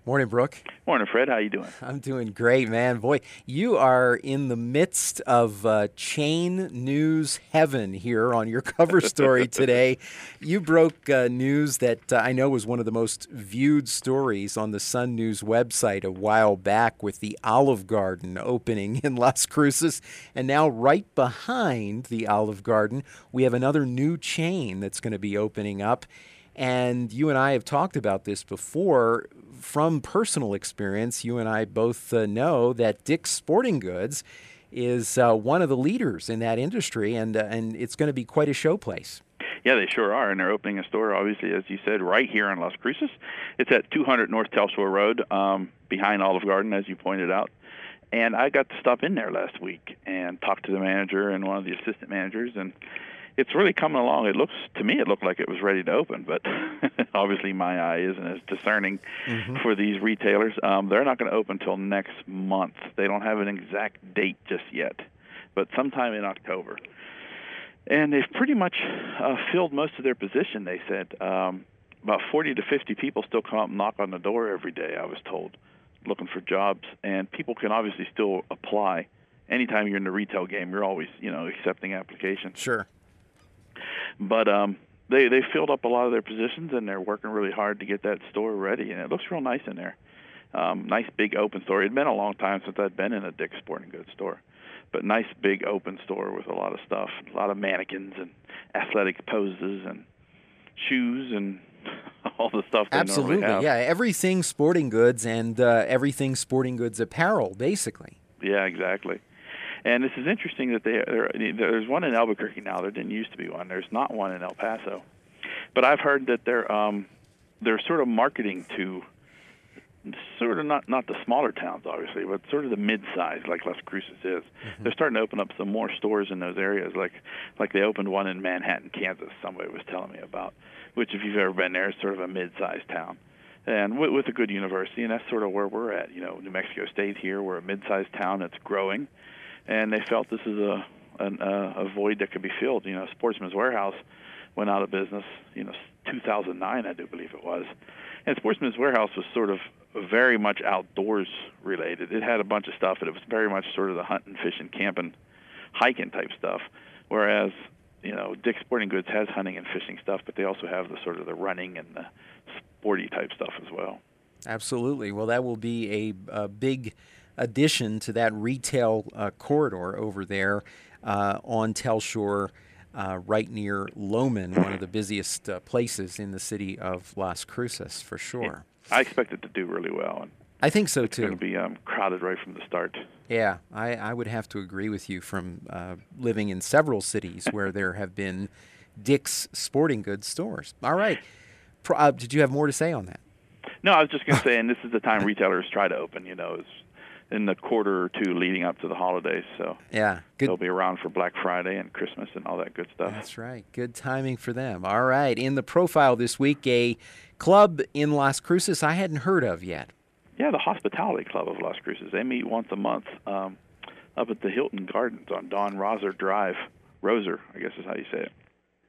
Morning, Brooke. Morning, Fred. How you doing? I'm doing great, man. Boy, you are in the midst of chain news heaven here on your cover story today. You broke news that I know was one of the most viewed stories on the Sun News website a while back with the Olive Garden opening in Las Cruces. And now right behind the Olive Garden, we have another new chain that's going to be opening up. And you and I have talked about this before. From personal experience, you and I both know that Dick's Sporting Goods is one of the leaders in that industry, and it's going to be quite a showplace. Yeah, they sure are, and they're opening a store, obviously, as you said, right here in Las Cruces. It's at 200 North Telshore Road, behind Olive Garden, as you pointed out. And I got to stop in there last week and talk to the manager and one of the assistant managers, and it's really coming along. It looked like it was ready to open, but obviously my eye isn't as discerning for these retailers. They're not going to open until next month. They don't have an exact date just yet, but sometime in October. And they've pretty much filled most of their position, they said. About 40 to 50 people still come up and knock on the door every day, I was told, looking for jobs. And people can obviously still apply. Anytime you're in the retail game, you're always, accepting applications. Sure. But they filled up a lot of their positions, and they're working really hard to get that store ready, and it looks real nice in there. Nice big open store. It'd been a long time since I'd been in a Dick's Sporting Goods store, but nice big open store with a lot of stuff, a lot of mannequins and athletic poses and shoes and all the stuff they normally have. Yeah, everything sporting goods and everything sporting goods apparel, basically. Yeah, exactly. And this is interesting that there's one in Albuquerque now. There didn't used to be one. There's not one in El Paso. But I've heard that they're sort of marketing to sort of not the smaller towns, obviously, but sort of the mid-size, like Las Cruces is. They're starting to open up some more stores in those areas, like they opened one in Manhattan, Kansas, somebody was telling me about, which if you've ever been there, is sort of a mid-sized town. And with a good university, and that's sort of where we're at. New Mexico State here, we're a mid-sized town that's growing. And they felt this is a void that could be filled. Sportsman's Warehouse went out of business, 2009, I do believe it was. And Sportsman's Warehouse was sort of very much outdoors related. It had a bunch of stuff, and it was very much sort of the hunting, fishing, camping, hiking type stuff. Whereas, Dick's Sporting Goods has hunting and fishing stuff, but they also have the sort of the running and the sporty type stuff as well. Absolutely. Well, that will be a big addition to that retail corridor over there on Telshore, right near Loman, one of the busiest places in the city of Las Cruces, for sure. Yeah, I expect it to do really well. And I think so, too. It's going to be crowded right from the start. Yeah, I would have to agree with you from living in several cities where there have been Dick's Sporting Goods stores. All right. Did you have more to say on that? No, I was just going to say, and this is the time retailers try to open, in the quarter or two leading up to the holidays. So yeah, they'll be around for Black Friday and Christmas and all that good stuff. That's right. Good timing for them. All right. In the profile this week, a club in Las Cruces I hadn't heard of yet. Yeah, the Hospitality Club of Las Cruces. They meet once a month up at the Hilton Gardens on Don Roser Drive. Roser, I guess is how you say it.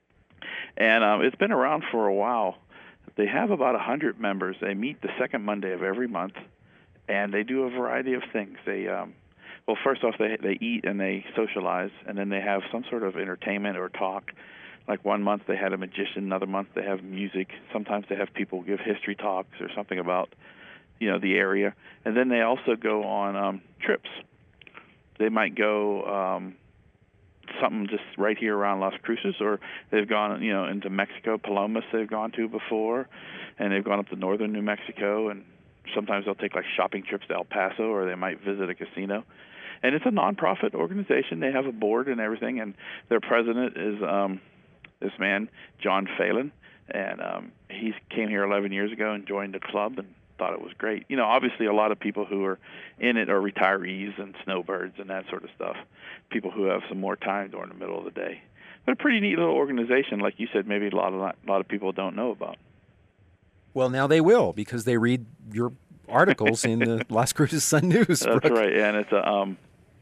And it's been around for a while. They have about 100 members. They meet the second Monday of every month. And they do a variety of things. They, first off, they eat and they socialize, and then they have some sort of entertainment or talk. Like one month they had a magician, another month they have music. Sometimes they have people give history talks or something about, the area. And then they also go on trips. They might go something just right here around Las Cruces, or they've gone, into Mexico, Palomas they've gone to before, and they've gone up to northern New Mexico, and sometimes they'll take shopping trips to El Paso, or they might visit a casino. And it's a nonprofit organization. They have a board and everything, and their president is this man, John Phelan, and he came here 11 years ago and joined the club and thought it was great. Obviously a lot of people who are in it are retirees and snowbirds and that sort of stuff, people who have some more time during the middle of the day. But a pretty neat little organization, like you said, maybe a lot of people don't know about. Well, now they will, because they read your articles in the Las Cruces Sun News. That's right, and it's a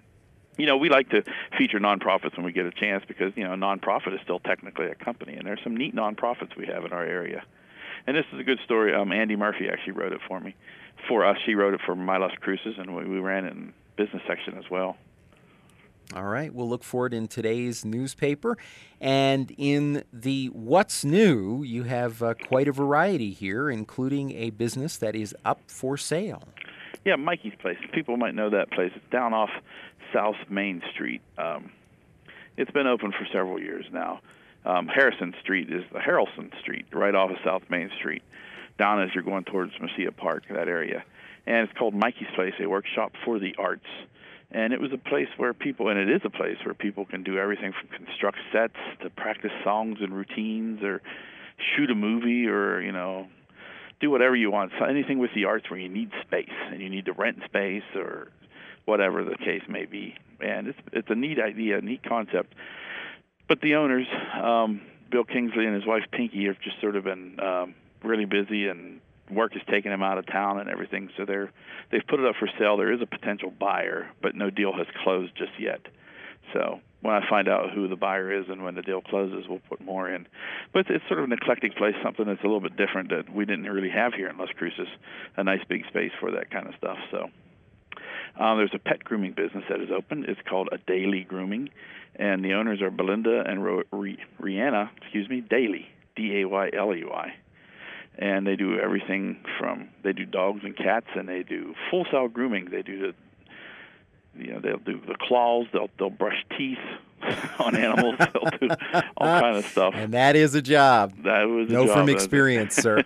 we like to feature nonprofits when we get a chance because a nonprofit is still technically a company, and there's some neat nonprofits we have in our area. And this is a good story. Andy Murphy actually wrote it for me. For us, she wrote it for My Lost Cruises, and we ran it in business section as well. All right, we'll look for it in today's newspaper. And in the What's New, you have quite a variety here, including a business that is up for sale. Yeah, Mikey's Place. People might know that place. It's down off South Main Street. It's been open for several years now. Harrison Street is the Harrelson Street, right off of South Main Street, down as you're going towards Mesilla Park, that area. And it's called Mikey's Place, a workshop for the arts. And it was a place where people, and it is a place where people can do everything from construct sets to practice songs and routines, or shoot a movie, or, do whatever you want. So anything with the arts where you need space and you need to rent space or whatever the case may be. And it's a neat idea, a neat concept. But the owners, Bill Kingsley and his wife Pinky, have just sort of been really busy, and work has taken them out of town and everything. So they've put it up for sale. There is a potential buyer, but no deal has closed just yet. So when I find out who the buyer is and when the deal closes, we'll put more in. But it's sort of an eclectic place, something that's a little bit different that we didn't really have here in Las Cruces, a nice big space for that kind of stuff. So there's a pet grooming business that is open. It's called A Daily Grooming, and the owners are Belinda and Rihanna, Daly, Dayley. And they do everything they do dogs and cats, and they do full-cell grooming. They do they'll do the claws, they'll brush teeth on animals, they'll do all kind of stuff. And that is a job. That was a job. Know from experience, sir.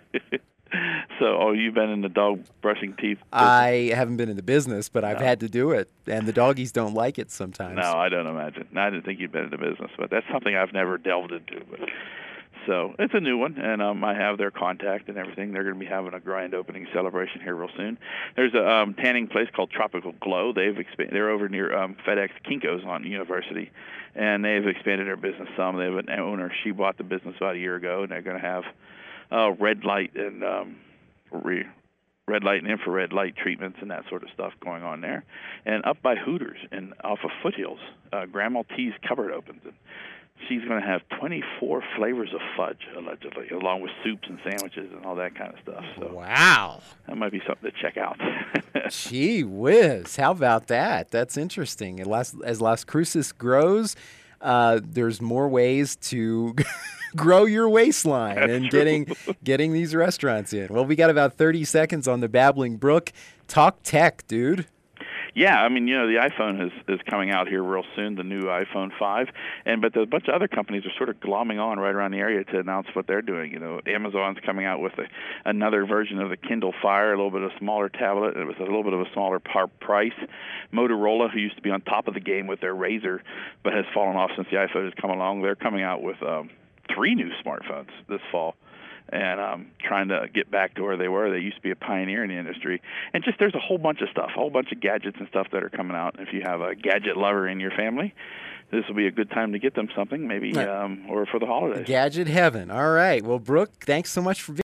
So, you've been in the dog brushing teeth business? I haven't been in the business, but I've had to do it, and the doggies don't like it sometimes. No, I don't imagine. I didn't think you'd been in the business, but that's something I've never delved into. But so it's a new one, and I have their contact and everything. They're going to be having a grand opening celebration here real soon. There's a tanning place called Tropical Glow. They're over near FedEx Kinko's on University, and they've expanded their business some. They have an owner. She bought the business about a year ago, and they're going to have red light and infrared light treatments and that sort of stuff going on there. And up by Hooters and off of Foothills, Grandma T's cupboard opens, and she's going to have 24 flavors of fudge, allegedly, along with soups and sandwiches and all that kind of stuff. So wow. That might be something to check out. Gee whiz. How about that? That's interesting. As Las Cruces grows, there's more ways to grow your waistline. That's and true. getting these restaurants in. Well, we got about 30 seconds on the Babbling Brook. Talk tech, dude. Yeah, the iPhone is coming out here real soon, the new iPhone 5, but a bunch of other companies are sort of glomming on right around the area to announce what they're doing. Amazon's coming out with another version of the Kindle Fire, a little bit of a smaller tablet. It was a little bit of a smaller price. Motorola, who used to be on top of the game with their Razr, but has fallen off since the iPhone has come along, they're coming out with 3 new smartphones this fall. And trying to get back to where they were. They used to be a pioneer in the industry. And just there's a whole bunch of stuff, a whole bunch of gadgets and stuff that are coming out. If you have a gadget lover in your family, this will be a good time to get them something, maybe, or for the holidays. Gadget heaven. All right. Well, Brooke, thanks so much for being